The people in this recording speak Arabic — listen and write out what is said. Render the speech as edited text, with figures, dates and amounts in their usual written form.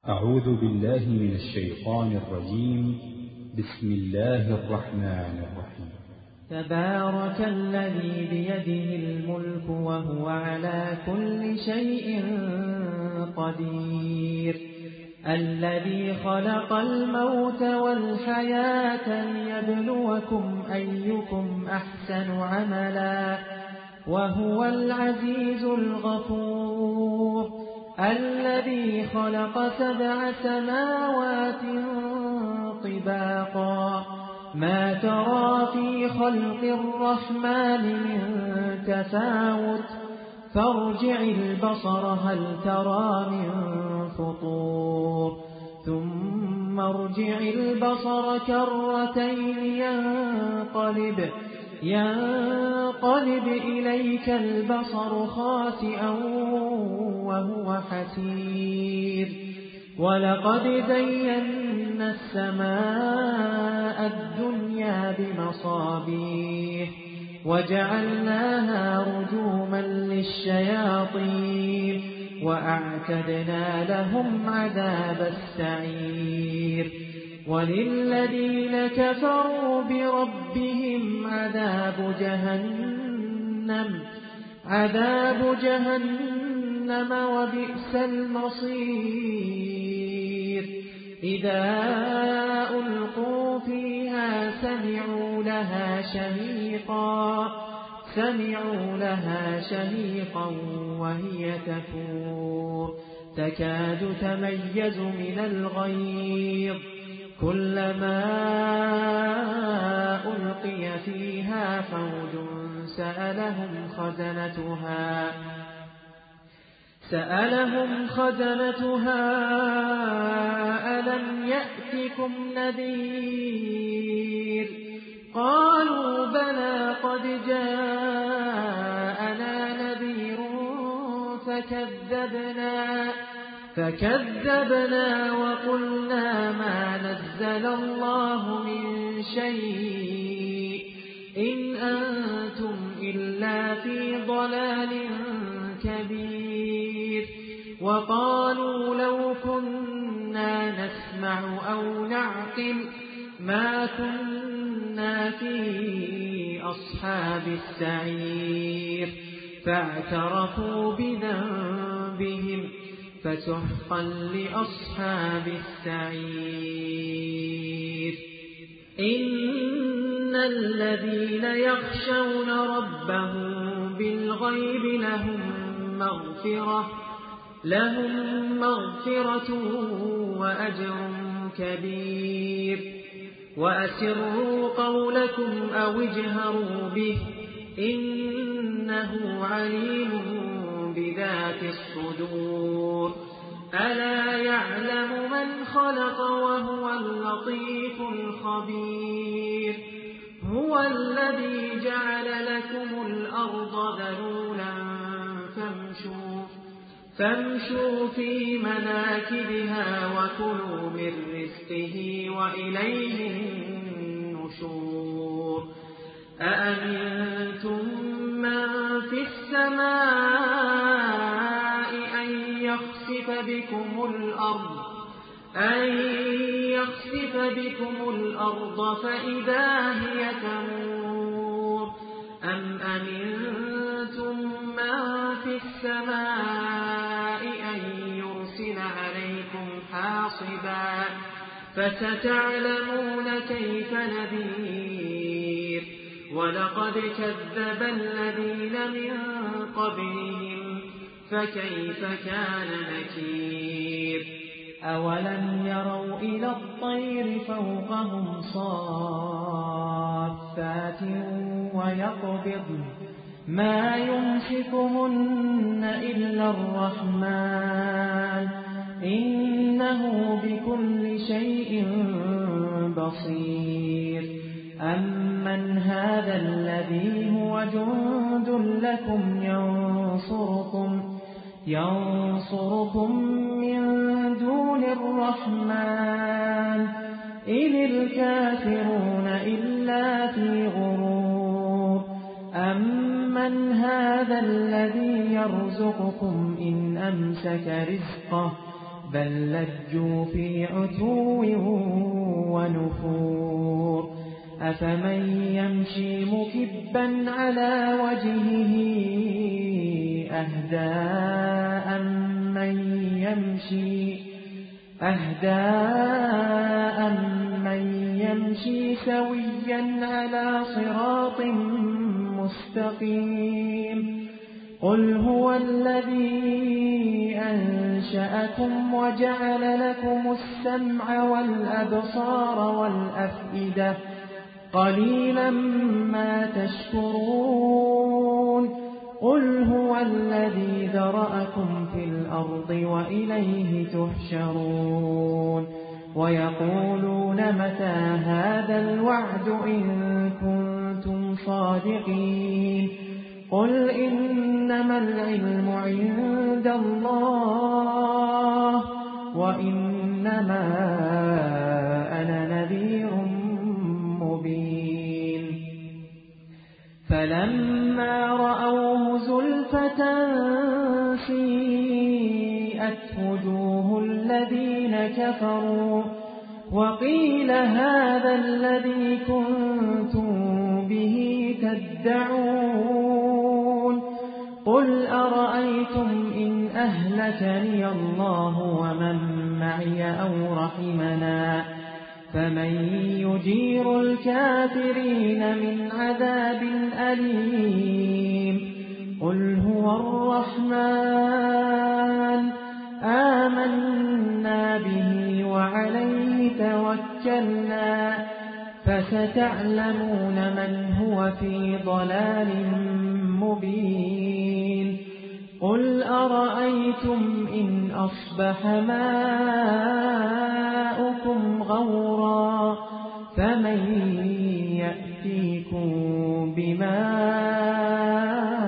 أعوذ بالله من الشيطان الرجيم. بسم الله الرحمن الرحيم. تبارك الذي بيده الملك وهو على كل شيء قدير، الذي خلق الموت والحياة ليبلوكم أيكم أحسن عملا وهو العزيز الغفور، الذي خلق 7 سماوات طباقا ما ترى في خلق الرحمن من تفاوت، فارجع البصر هل ترى من فطور، ثم ارجع البصر كرتين ينقلب إليك البصر خاسئا وهو حسير، ولقد زينا السماء الدنيا بمصابيح وجعلناها رجوما للشياطين وأعتدنا لهم عذاب السعير، وللذين كفروا بربهم عذاب جهنم وبئس المصير، إذا ألقوا فيها سمعوا لها شهيقا وهي تفور، تكاد تميز من الغيظ، كلما ألقي فيها فوج سألهم خزنتها ألم يأتكم نذير، قالوا بلى قد جاءنا نذير فكذبنا وقلنا ما نزل الله من شيء إن أنتم إلا في ضلال كبير، وقالوا لو كنا نسمع أو نعقل ما كنا في أصحاب السعير، فاعترفوا بذنبهم فسحقا لأصحاب السعير. إن الذين يخشون ربهم بالغيب لهم مغفرة وأجر كبير، وأسروا قولكم أو اجهروا به إنه عليم بذات الصدور، ألا يعلم من خلق وهو اللطيف الخبير، هو الذي جعل لكم الأرض ذلولا فامشوا في مناكبها وكلوا من رزقه وإليه النشور، أأمنتم من في السماء أن يخسف بكم الأرض فإذا هي تمور، أم أمنتم من في السماء أن يرسل عليكم حاصبا، فستعلمون كيف نذير، ولقد كذب الذين من قبلهم فكيف كان نكير، أولم يروا إلى الطير فوقهم صافات ويقبضن ما يمسكهن إلا الرحمن إنه بكل شيء بصير، أمن هذا الذي هو جند لكم ينصركم من دون الرحمن إن الكافرون إلا في غرور، أمن هذا الذي يرزقكم إن أمسك رزقه بل لجوا في عتو ونفور أفمن يمشي مكبا على وجهه أهدى أمن يمشي سويا على صراط مستقيم قل هو الذي أنشأكم وجعل لكم السمع والأبصار والأفئدة قليلا ما تشكرون قل هو الذي ذرأكم في الأرض وإليه تحشرون ويقولون متى هذا الوعد إن كنتم صادقين قل إنما العلم عند الله وإنما أنا نذير مبين فلما رأوه زلفة سيئت وجوه الذين كفروا وقيل هذا الذي كنتم به تدعون قل أرأيتم إن أهلكني الله ومن معي أو رحمنا فمن يجير الكافرين من عذاب أليم قل هو الرحمن آمنا به وعليه توكلنا فستعلمون من هو في ضلال مبين قل أرأيتم إن أصبح ماؤكم غورا فمن يأتيكم بماء